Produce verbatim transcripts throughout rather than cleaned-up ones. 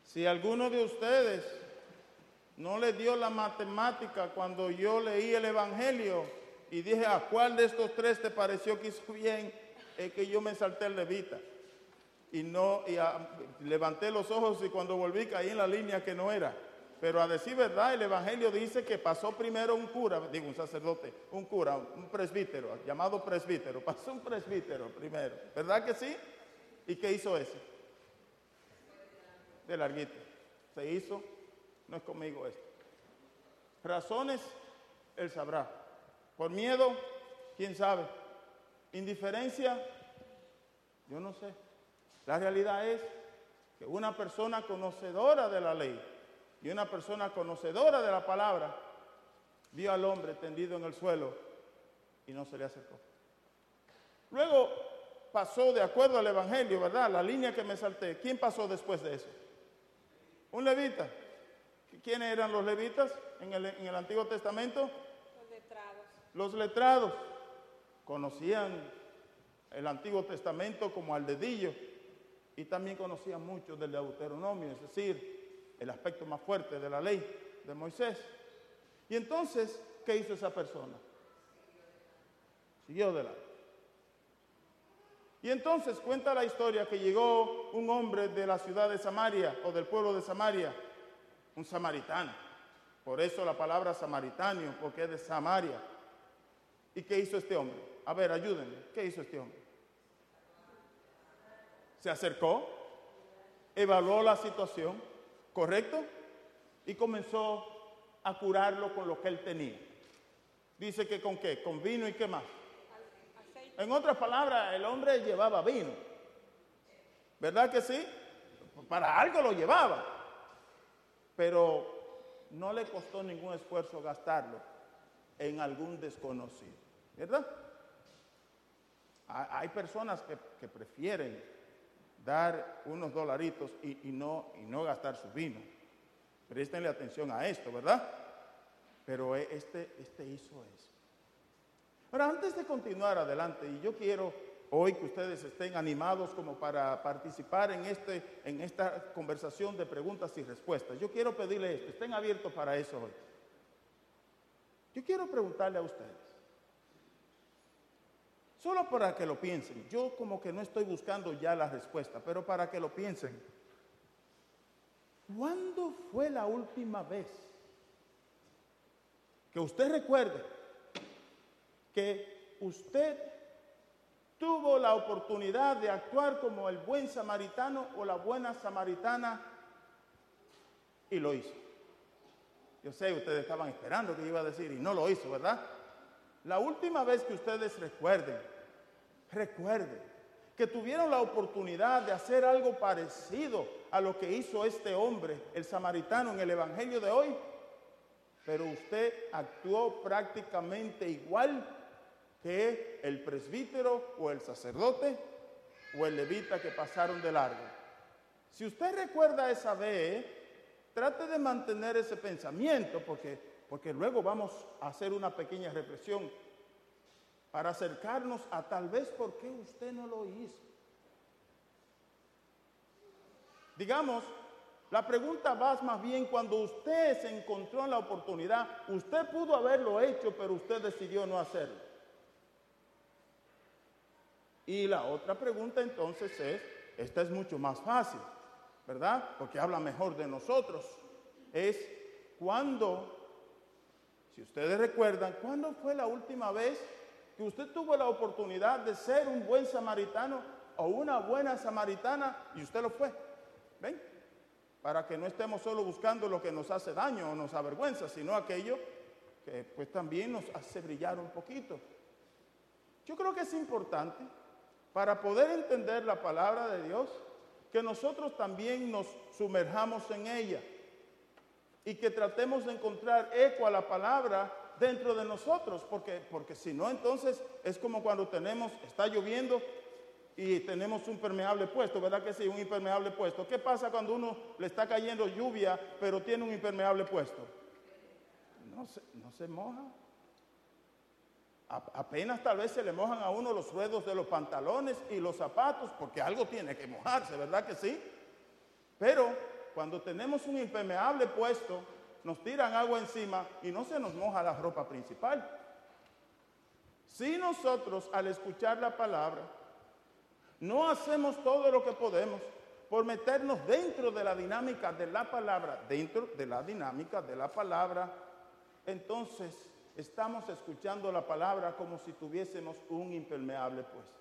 Si alguno de ustedes no le dio la matemática cuando yo leí el Evangelio y dije, ¿a cuál de estos tres te pareció que hizo bien? Es que yo me salté el levita. Y no, y a, levanté los ojos y cuando volví caí en la línea que no era. Pero a decir verdad, el Evangelio dice que pasó primero un cura, digo un sacerdote, un cura, un presbítero, llamado presbítero. Pasó un presbítero primero, ¿verdad que sí? ¿Y qué hizo ese? De larguito. Se hizo, no es conmigo esto. Razones, él sabrá. Por miedo, quién sabe. Indiferencia, yo no sé. La realidad es que una persona conocedora de la ley y una persona conocedora de la palabra vio al hombre tendido en el suelo y no se le acercó. Luego pasó de acuerdo al Evangelio, ¿verdad? La línea que me salté. ¿Quién pasó después de eso? Un levita. ¿Quiénes eran los levitas en el, en el Antiguo Testamento? Los letrados. Los letrados. Conocían el Antiguo Testamento como al dedillo y también conocían mucho del Deuteronomio, es decir, el aspecto más fuerte de la ley de Moisés. Y entonces, ¿qué hizo esa persona? Siguió adelante. Y entonces cuenta la historia que llegó un hombre de la ciudad de Samaria o del pueblo de Samaria, un samaritano. Por eso la palabra samaritano, porque es de Samaria. ¿Y qué hizo este hombre? A ver, ayúdenme. ¿Qué hizo este hombre? Se acercó, evaluó la situación, ¿correcto? Y comenzó a curarlo con lo que él tenía. Dice que con qué, con vino y qué más. Aceite. En otras palabras, el hombre llevaba vino. ¿Verdad que sí? Para algo lo llevaba. Pero no le costó ningún esfuerzo gastarlo en algún desconocido. ¿Verdad? Hay personas que, que prefieren dar unos dolaritos y, y, no, y no gastar su vino. Préstenle atención a esto, ¿verdad? Pero este, este hizo eso. Ahora, antes de continuar adelante, y yo quiero hoy que ustedes estén animados como para participar en, este, en esta conversación de preguntas y respuestas, yo quiero pedirles esto, estén abiertos para eso hoy. Yo quiero preguntarle a ustedes, solo para que lo piensen, yo como que no estoy buscando ya la respuesta, pero para que lo piensen. ¿Cuándo fue la última vez que usted recuerde que usted tuvo la oportunidad de actuar como el buen samaritano o la buena samaritana y lo hizo? Yo sé, ustedes estaban esperando que iba a decir y no lo hizo, ¿verdad? La última vez que ustedes recuerden, recuerden que tuvieron la oportunidad de hacer algo parecido a lo que hizo este hombre, el samaritano, en el Evangelio de hoy, pero usted actuó prácticamente igual que el presbítero o el sacerdote o el levita que pasaron de largo. Si usted recuerda esa vez, trate de mantener ese pensamiento porque, porque luego vamos a hacer una pequeña reflexión para acercarnos a tal vez por qué usted no lo hizo. Digamos, la pregunta va más bien cuando usted se encontró en la oportunidad, usted pudo haberlo hecho, pero usted decidió no hacerlo. Y la otra pregunta entonces es, esta es mucho más fácil, ¿verdad? Porque habla mejor de nosotros. Es cuando, si ustedes recuerdan, ¿cuándo fue la última vez que usted tuvo la oportunidad de ser un buen samaritano o una buena samaritana y usted lo fue? ¿Ven? Para que no estemos solo buscando lo que nos hace daño o nos avergüenza, sino aquello que pues también nos hace brillar un poquito. Yo creo que es importante para poder entender la palabra de Dios que nosotros también nos sumerjamos en ella y que tratemos de encontrar eco a la palabra dentro de nosotros, porque, porque si no, entonces es como cuando tenemos, está lloviendo y tenemos un impermeable puesto, ¿verdad que sí? Un impermeable puesto. ¿Qué pasa cuando uno le está cayendo lluvia, pero tiene un impermeable puesto? No se, no se moja. A, apenas tal vez se le mojan a uno los ruedos de los pantalones y los zapatos, porque algo tiene que mojarse, ¿verdad que sí? Pero cuando tenemos un impermeable puesto, nos tiran agua encima y no se nos moja la ropa principal. Si nosotros al escuchar la palabra no hacemos todo lo que podemos por meternos dentro de la dinámica de la palabra, dentro de la dinámica de la palabra, entonces estamos escuchando la palabra como si tuviésemos un impermeable puesto.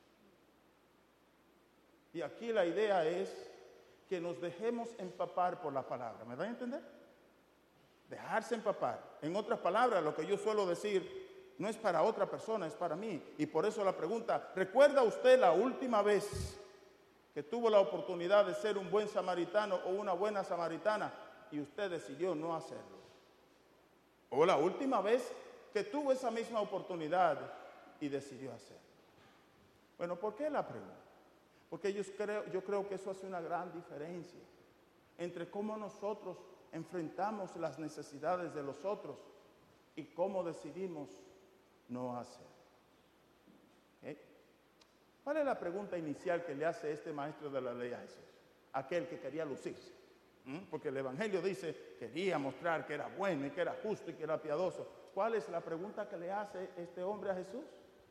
Y aquí la idea es que nos dejemos empapar por la palabra. ¿Me dan a entender? Dejarse empapar. En otras palabras, lo que yo suelo decir no es para otra persona, es para mí. Y por eso la pregunta, ¿recuerda usted la última vez que tuvo la oportunidad de ser un buen samaritano o una buena samaritana y usted decidió no hacerlo? O la última vez que tuvo esa misma oportunidad y decidió hacerlo. Bueno, ¿por qué la pregunta? Porque yo creo, yo creo que eso hace una gran diferencia entre cómo nosotros enfrentamos las necesidades de los otros y cómo decidimos no hacer. ¿Okay? ¿Cuál es la pregunta inicial que le hace este maestro de la ley a Jesús? Aquel que quería lucirse. ¿Mm? Porque el Evangelio dice, quería mostrar que era bueno y que era justo y que era piadoso. ¿Cuál es la pregunta que le hace este hombre a Jesús?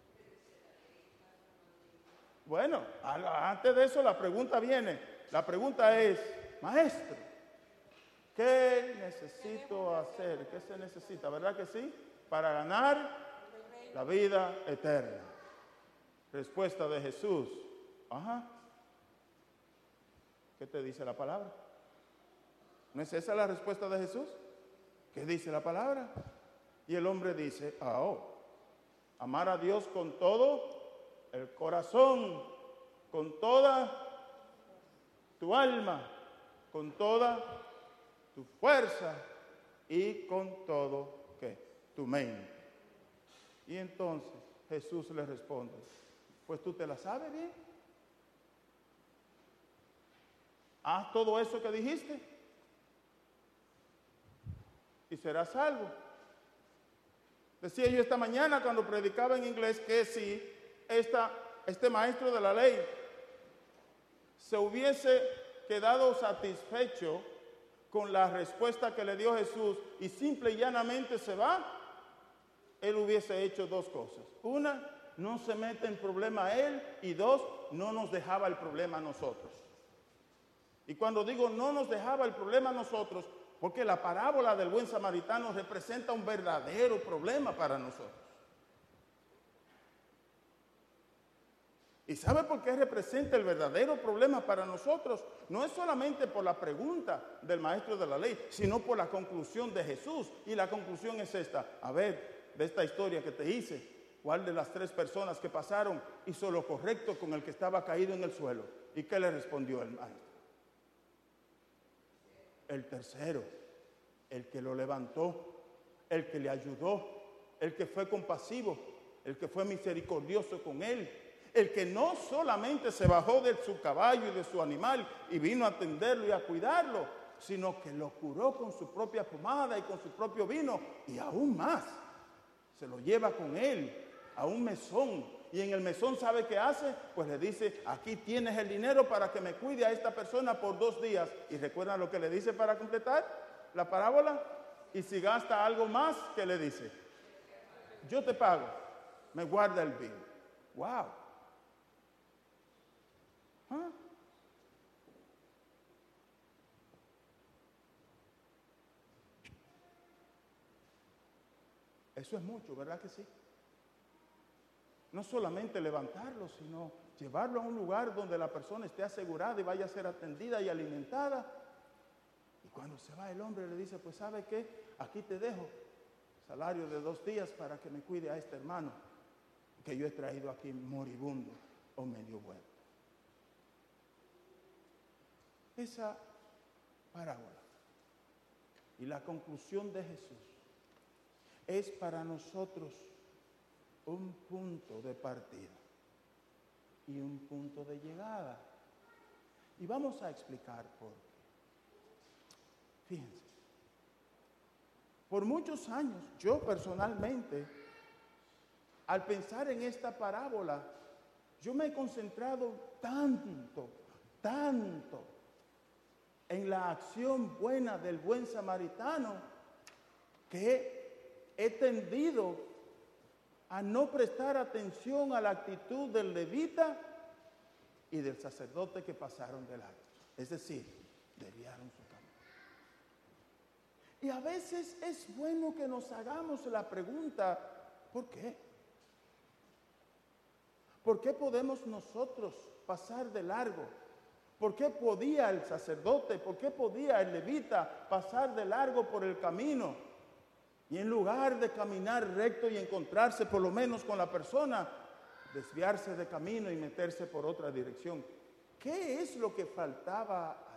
Bueno, antes de eso la pregunta viene. La pregunta es, maestro, ¿qué necesito hacer? ¿Qué se necesita? ¿Verdad que sí? Para ganar la vida eterna. Respuesta de Jesús. Ajá. ¿Qué te dice la palabra? ¿No es esa la respuesta de Jesús? ¿Qué dice la palabra? Y el hombre dice, ah, oh, amar a Dios con todo el corazón, con toda tu alma, con toda tu fuerza y con todo, ¿qué? Tu mente. Y entonces Jesús le responde, pues tú te la sabes bien. Haz todo eso que dijiste y serás salvo. Decía yo esta mañana cuando predicaba en inglés que si esta, este maestro de la ley se hubiese quedado satisfecho con la respuesta que le dio Jesús y simple y llanamente se va, él hubiese hecho dos cosas. Una, no se mete en problema a él, y dos, no nos dejaba el problema a nosotros. Y cuando digo no nos dejaba el problema a nosotros, porque la parábola del buen samaritano representa un verdadero problema para nosotros. ¿Y sabe por qué representa el verdadero problema para nosotros? No es solamente por la pregunta del maestro de la ley, sino por la conclusión de Jesús. Y la conclusión es esta. A ver, de esta historia que te hice, ¿cuál de las tres personas que pasaron hizo lo correcto con el que estaba caído en el suelo? ¿Y qué le respondió el maestro? El tercero, el que lo levantó, el que le ayudó, el que fue compasivo, el que fue misericordioso con él, el que no solamente se bajó de su caballo y de su animal y vino a atenderlo y a cuidarlo, sino que lo curó con su propia pomada y con su propio vino, y aún más, se lo lleva con él a un mesón. Y en el mesón, ¿sabe qué hace? Pues le dice, aquí tienes el dinero para que me cuide a esta persona por dos días. ¿Y recuerdan lo que le dice para completar la parábola? Y si gasta algo más, ¿qué le dice? Yo te pago, me guarda el bill. ¡Wow! ¿Ah? Eso es mucho, ¿verdad que sí? No solamente levantarlo, sino llevarlo a un lugar donde la persona esté asegurada y vaya a ser atendida y alimentada. Y cuando se va el hombre le dice, pues ¿sabe qué? Aquí te dejo salario de dos días para que me cuide a este hermano que yo he traído aquí moribundo o medio muerto. Esa parábola y la conclusión de Jesús es para nosotros un punto de partida y un punto de llegada. Y vamos a explicar por qué. Fíjense, por muchos años, yo personalmente, al pensar en esta parábola, yo me he concentrado tanto, tanto, en en la acción buena del buen samaritano que he tendido a no prestar atención a la actitud del levita y del sacerdote que pasaron de largo. Es decir, desviaron su camino. Y a veces es bueno que nos hagamos la pregunta, ¿por qué? ¿Por qué podemos nosotros pasar de largo? ¿Por qué podía el sacerdote, por qué podía el levita pasar de largo por el camino? Y en lugar de caminar recto y encontrarse por lo menos con la persona, desviarse de camino y meterse por otra dirección. ¿Qué es lo que faltaba allí?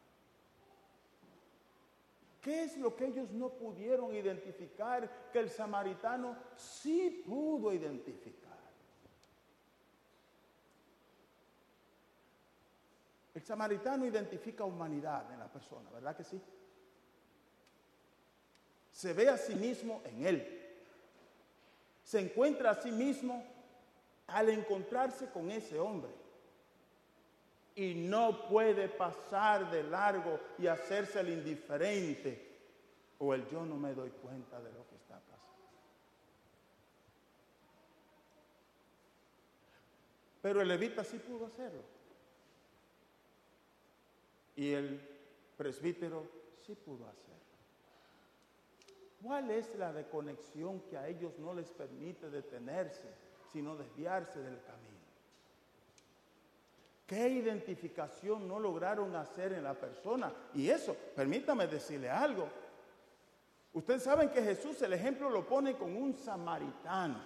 ¿Qué es lo que ellos no pudieron identificar que el samaritano sí pudo identificar? El samaritano identifica humanidad en la persona, ¿verdad que sí? Se ve a sí mismo en él. Se encuentra a sí mismo al encontrarse con ese hombre. Y no puede pasar de largo y hacerse el indiferente o el yo no me doy cuenta de lo que está pasando. Pero el levita sí pudo hacerlo. Y el presbítero sí pudo hacerlo. ¿Cuál es la desconexión que a ellos no les permite detenerse, sino desviarse del camino? ¿Qué identificación no lograron hacer en la persona? Y eso, permítame decirle algo. Ustedes saben que Jesús el ejemplo lo pone con un samaritano.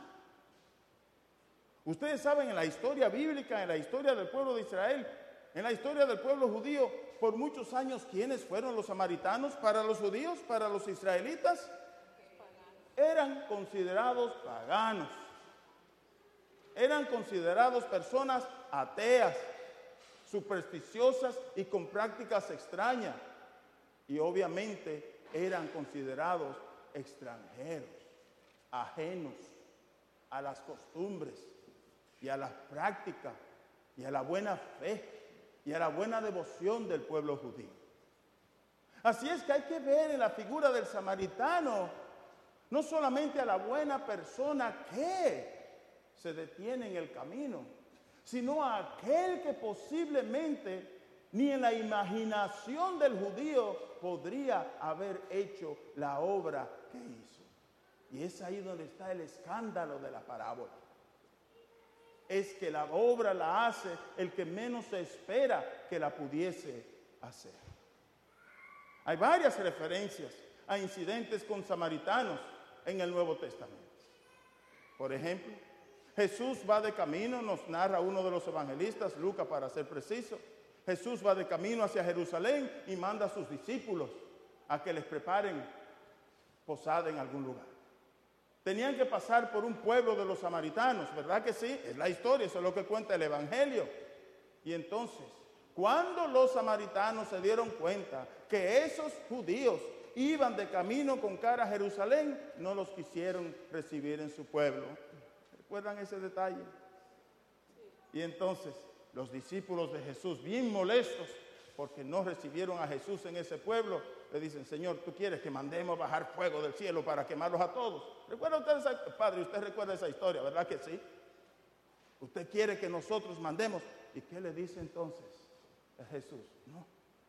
Ustedes saben en la historia bíblica, en la historia del pueblo de Israel, en la historia del pueblo judío, por muchos años, ¿quiénes fueron los samaritanos para los judíos, para los israelitas? Eran considerados paganos. Eran considerados personas ateas, supersticiosas y con prácticas extrañas. Y obviamente eran considerados extranjeros, ajenos a las costumbres y a las prácticas y a la buena fe y a la buena devoción del pueblo judío. Así es que hay que ver en la figura del samaritano no solamente a la buena persona que se detiene en el camino, sino a aquel que posiblemente ni en la imaginación del judío podría haber hecho la obra que hizo. Y es ahí donde está el escándalo de la parábola. Es que la obra la hace el que menos se espera que la pudiese hacer. Hay varias referencias a incidentes con samaritanos en el Nuevo Testamento. Por ejemplo, Jesús va de camino, nos narra uno de los evangelistas, Lucas para ser preciso. Jesús va de camino hacia Jerusalén y manda a sus discípulos a que les preparen posada en algún lugar. Tenían que pasar por un pueblo de los samaritanos, ¿verdad que sí? Es la historia, eso es lo que cuenta el Evangelio. Y entonces, cuando los samaritanos se dieron cuenta que esos judíos iban de camino con cara a Jerusalén, no los quisieron recibir en su pueblo. ¿Recuerdan ese detalle? Y entonces los discípulos de Jesús, bien molestos porque no recibieron a Jesús en ese pueblo, le dicen: Señor, ¿tú quieres que mandemos bajar fuego del cielo para quemarlos a todos? ¿Recuerda usted esa, Padre, usted recuerda esa historia, ¿verdad que sí? Usted quiere que nosotros mandemos. ¿Y qué le dice entonces a Jesús? No.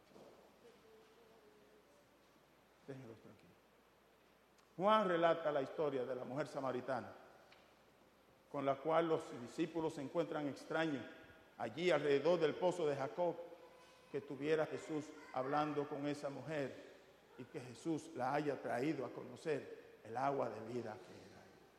Déjenlos tranquilos. Juan relata la historia de la mujer samaritana, con la cual los discípulos se encuentran extraños allí alrededor del pozo de Jacob, que tuviera Jesús hablando con esa mujer y que Jesús la haya traído a conocer el agua de vida que era.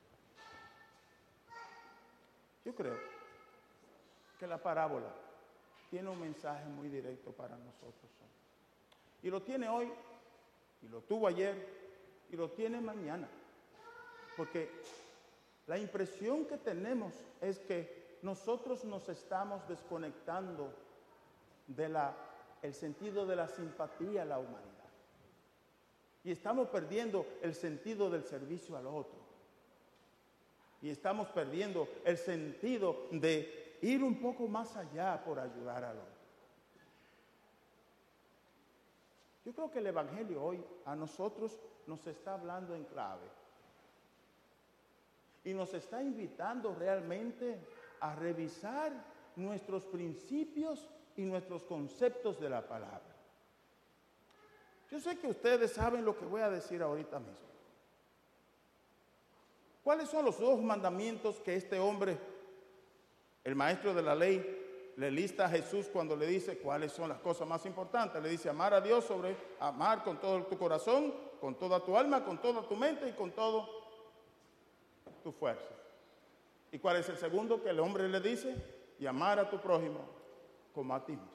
Yo creo que la parábola tiene un mensaje muy directo para nosotros hoy. Y lo tiene hoy, y lo tuvo ayer, y lo tiene mañana. Porque la impresión que tenemos es que nosotros nos estamos desconectando de la, el sentido de la simpatía a la humanidad. Y estamos perdiendo el sentido del servicio al otro. Y estamos perdiendo el sentido de ir un poco más allá por ayudar al otro. Yo creo que el Evangelio hoy a nosotros nos está hablando en clave. Y nos está invitando realmente a revisar nuestros principios y nuestros conceptos de la palabra. Yo sé que ustedes saben lo que voy a decir ahorita mismo. ¿Cuáles son los dos mandamientos que este hombre, el maestro de la ley, le lista a Jesús cuando le dice cuáles son las cosas más importantes? Le dice amar a Dios sobre amar con todo tu corazón, con toda tu alma, con toda tu mente y con toda tu fuerza. ¿Y cuál es el segundo que el hombre le dice? Y amar a tu prójimo como a ti mismo.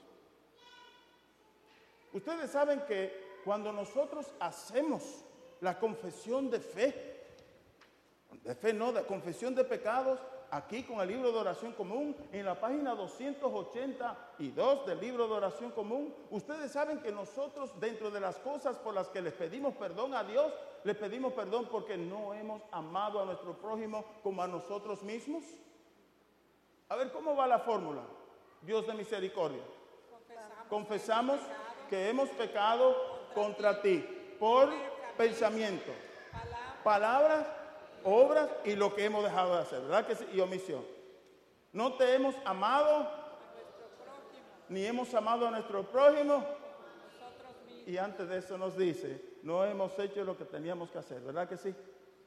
Ustedes saben que cuando nosotros hacemos la confesión de fe, de fe no, de confesión de pecados, aquí con el libro de oración común, en la página doscientos ochenta y dos del libro de oración común, ustedes saben que nosotros, dentro de las cosas por las que les pedimos perdón a Dios, le pedimos perdón porque no hemos amado a nuestro prójimo como a nosotros mismos. A ver, ¿cómo va la fórmula? Dios de misericordia. Confesamos, Confesamos que hemos pecado contra ti por pensamiento, palabras, obras y lo que hemos dejado de hacer, ¿verdad que sí? Y omisión. No te hemos amado, ni hemos amado a nuestro prójimo. Y antes de eso nos dice, no hemos hecho lo que teníamos que hacer, ¿verdad que sí?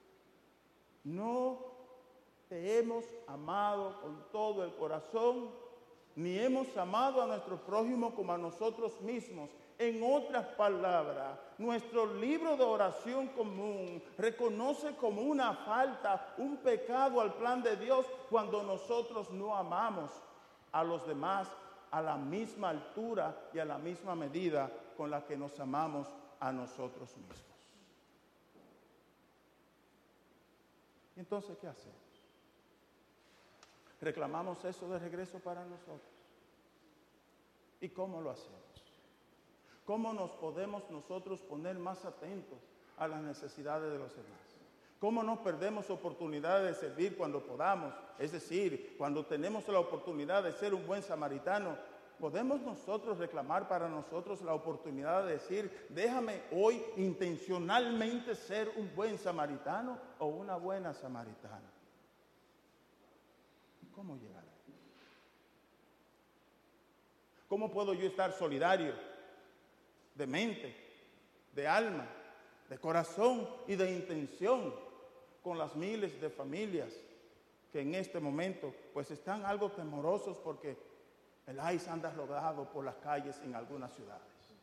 No te hemos amado con todo el corazón, ni hemos amado a nuestro prójimo como a nosotros mismos. En otras palabras, nuestro libro de oración común reconoce como una falta, un pecado al plan de Dios cuando nosotros no amamos a los demás a la misma altura y a la misma medida con la que nos amamos a nosotros mismos. ¿Y entonces qué hacemos? ¿Reclamamos eso de regreso para nosotros? ¿Y cómo lo hacemos? ¿Cómo nos podemos nosotros poner más atentos a las necesidades de los demás? ¿Cómo no perdemos oportunidades de servir cuando podamos? Es decir, cuando tenemos la oportunidad de ser un buen samaritano, ¿podemos nosotros reclamar para nosotros la oportunidad de decir, déjame hoy intencionalmente ser un buen samaritano o una buena samaritana? ¿Cómo llegar ahí? ¿Cómo puedo yo estar solidario de mente, de alma, de corazón y de intención con las miles de familias que en este momento pues están algo temorosos porque el ICE anda rodado por las calles en algunas ciudades?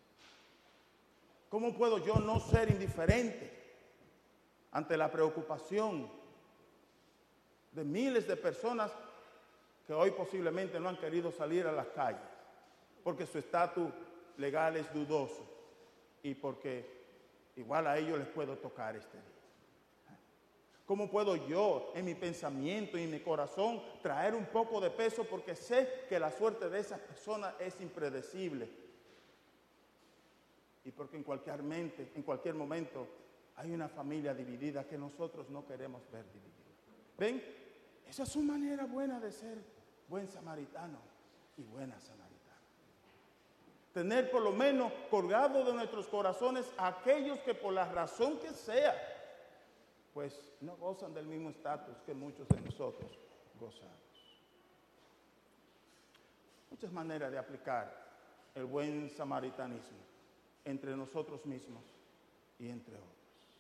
¿Cómo puedo yo no ser indiferente ante la preocupación de miles de personas que hoy posiblemente no han querido salir a las calles porque su estatus legal es dudoso y porque igual a ellos les puedo tocar este día? ¿Cómo puedo yo en mi pensamiento y en mi corazón traer un poco de peso porque sé que la suerte de esas personas es impredecible y porque en cualquier mente, en cualquier momento hay una familia dividida que nosotros no queremos ver dividida? ¿Ven? Esa es su manera buena de ser buen samaritano y buena samaritana. Tener por lo menos colgado de nuestros corazones a aquellos que por la razón que sea, pues no gozan del mismo estatus que muchos de nosotros gozamos. Muchas maneras de aplicar el buen samaritanismo entre nosotros mismos y entre otros.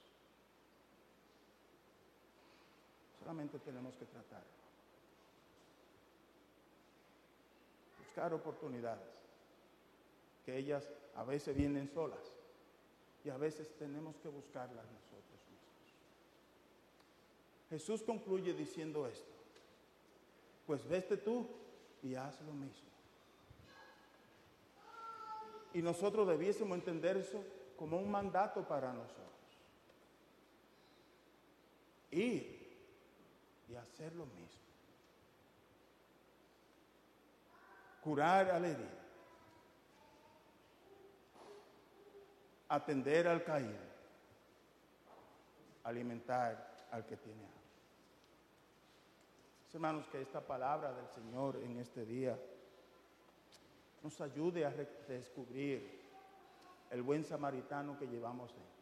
Solamente tenemos que tratar. Buscar oportunidades. Que ellas a veces vienen solas y a veces tenemos que buscarlas nosotros mismos. Jesús concluye diciendo esto: pues vete tú y haz lo mismo. Y nosotros debiésemos entender eso como un mandato para nosotros. Ir y hacer lo mismo. Curar al herido. Atender al caído, alimentar al que tiene hambre. Hermanos, que esta palabra del Señor en este día nos ayude a descubrir el buen samaritano que llevamos dentro.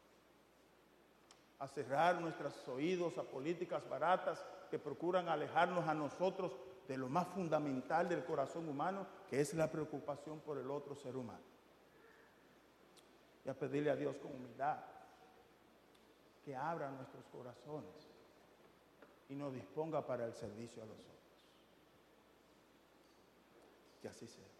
A cerrar nuestros oídos a políticas baratas que procuran alejarnos a nosotros de lo más fundamental del corazón humano, que es la preocupación por el otro ser humano. Y a pedirle a Dios con humildad que abra nuestros corazones y nos disponga para el servicio a los otros. Que así sea.